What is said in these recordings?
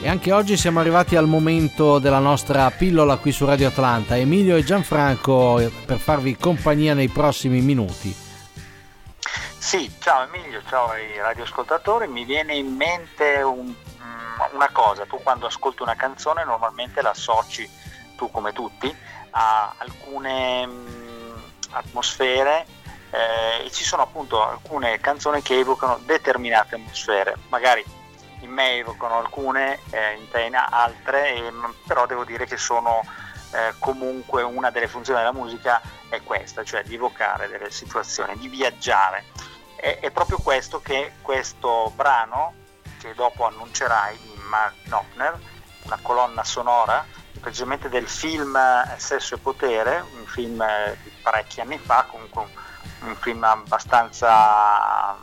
E anche oggi siamo arrivati al momento della nostra pillola qui su Radio Atlanta. Emilio e Gianfranco per farvi compagnia nei prossimi minuti. Sì, ciao Emilio, ciao ai radioascoltatori. Mi viene in mente una cosa: tu quando ascolti una canzone normalmente la associ, tu come tutti, a alcune atmosfere e ci sono appunto alcune canzoni che evocano determinate atmosfere. Magari in me evocano alcune, in te altre, però devo dire che sono comunque una delle funzioni della musica è questa, cioè di evocare delle situazioni, di viaggiare. È proprio questo che questo brano, che dopo annuncerai, di Mark Knopfler, una colonna sonora precisamente del film Sesso e Potere, un film di parecchi anni fa, comunque un film abbastanza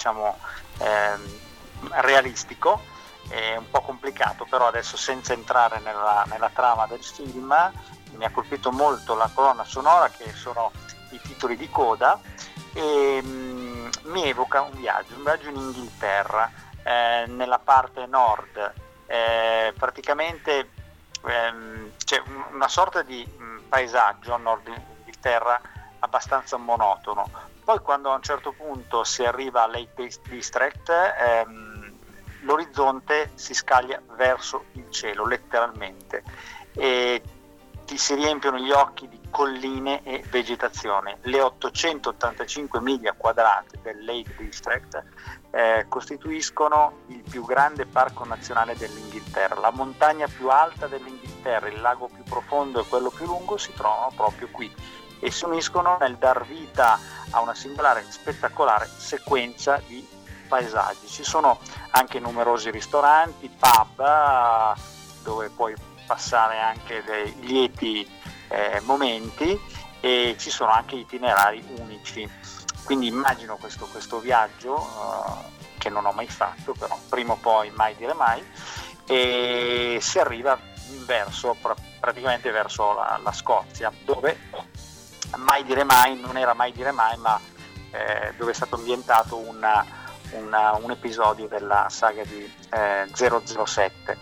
realistico, è un po' complicato, però adesso senza entrare nella trama del film, mi ha colpito molto la colonna sonora, che sono i titoli di coda, e mi evoca un viaggio in Inghilterra, nella parte nord, praticamente c'è una sorta di paesaggio a nord Inghilterra abbastanza monotono. Poi quando a un certo punto si arriva a Lake District, l'orizzonte si scaglia verso il cielo, letteralmente, e ti si riempiono gli occhi di colline e vegetazione. Le 885 miglia quadrate del Lake District costituiscono il più grande parco nazionale dell'Inghilterra. La montagna più alta dell'Inghilterra, il lago più profondo e quello più lungo si trovano proprio qui e si uniscono nel dar vita a una singolare e spettacolare sequenza di paesaggi. Ci sono anche numerosi ristoranti, pub, dove puoi passare anche dei lieti momenti, e ci sono anche itinerari unici. Quindi immagino questo viaggio che non ho mai fatto, però prima o poi, mai dire mai, e si arriva praticamente verso la Scozia, dove mai dire mai non era mai dire mai, ma dove è stato ambientato un episodio della saga di 007,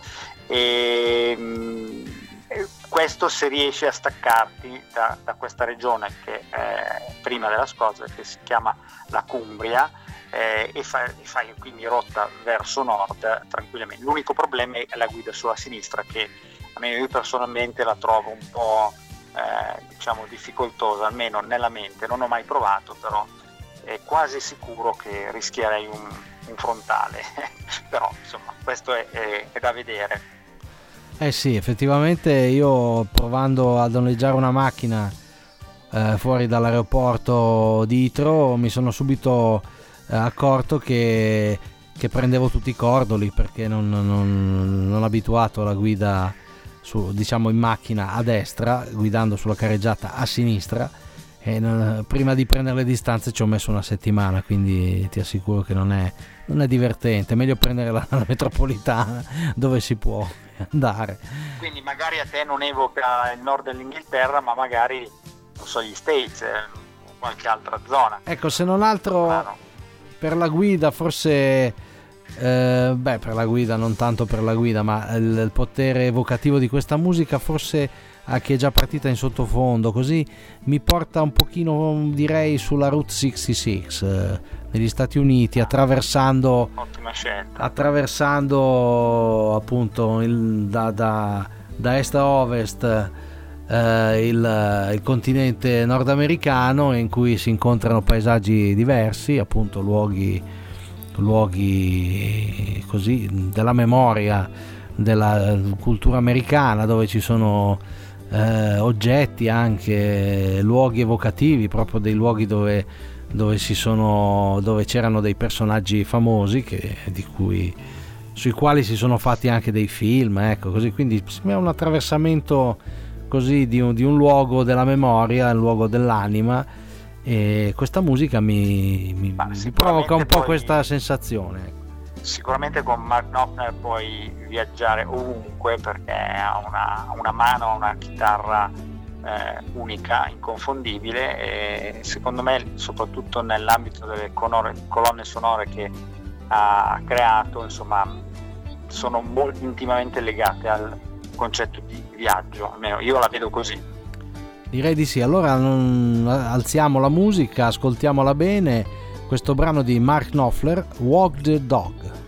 e questo, se riesci a staccarti da questa regione che prima della Scozia, che si chiama la Cumbria, e fai quindi rotta verso nord tranquillamente. L'unico problema è la guida sulla sinistra, che a me, io personalmente la trovo un po' difficoltosa, almeno nella mente. Non ho mai provato, però è quasi sicuro che rischierei un frontale però insomma questo è da vedere. Sì, effettivamente io, provando a noleggiare una macchina fuori dall'aeroporto di Heathrow, mi sono subito accorto che prendevo tutti i cordoli, perché non abituato alla guida in macchina a destra, guidando sulla carreggiata a sinistra, e prima di prendere le distanze ci ho messo una settimana, quindi ti assicuro che non è divertente. È meglio prendere la metropolitana, dove si può andare. Quindi magari a te non evoca il nord dell'Inghilterra, ma magari, non so, gli States, qualche altra zona. Ecco, se non altro per la guida forse, per la guida, non tanto per la guida, ma il potere evocativo di questa musica forse, che è già partita in sottofondo, così mi porta un pochino, direi, sulla Route 66 negli Stati Uniti, attraversando appunto da est a ovest il continente nordamericano, in cui si incontrano paesaggi diversi, appunto luoghi così della memoria della cultura americana, dove ci sono oggetti, anche luoghi evocativi, proprio dei luoghi dove c'erano dei personaggi famosi sui quali si sono fatti anche dei film, ecco, così. Quindi è un attraversamento così di un luogo della memoria, il luogo dell'anima, e questa musica mi provoca un po' questa sensazione. Sicuramente con Mark Knopfler puoi viaggiare ovunque, perché ha una mano, una chitarra unica, inconfondibile, e secondo me, soprattutto nell'ambito delle colonne sonore che ha creato, insomma, sono molto intimamente legate al concetto di viaggio, almeno io la vedo così. Direi di sì. Allora alziamo la musica, ascoltiamola bene, questo brano di Mark Knopfler, Walk the Dog.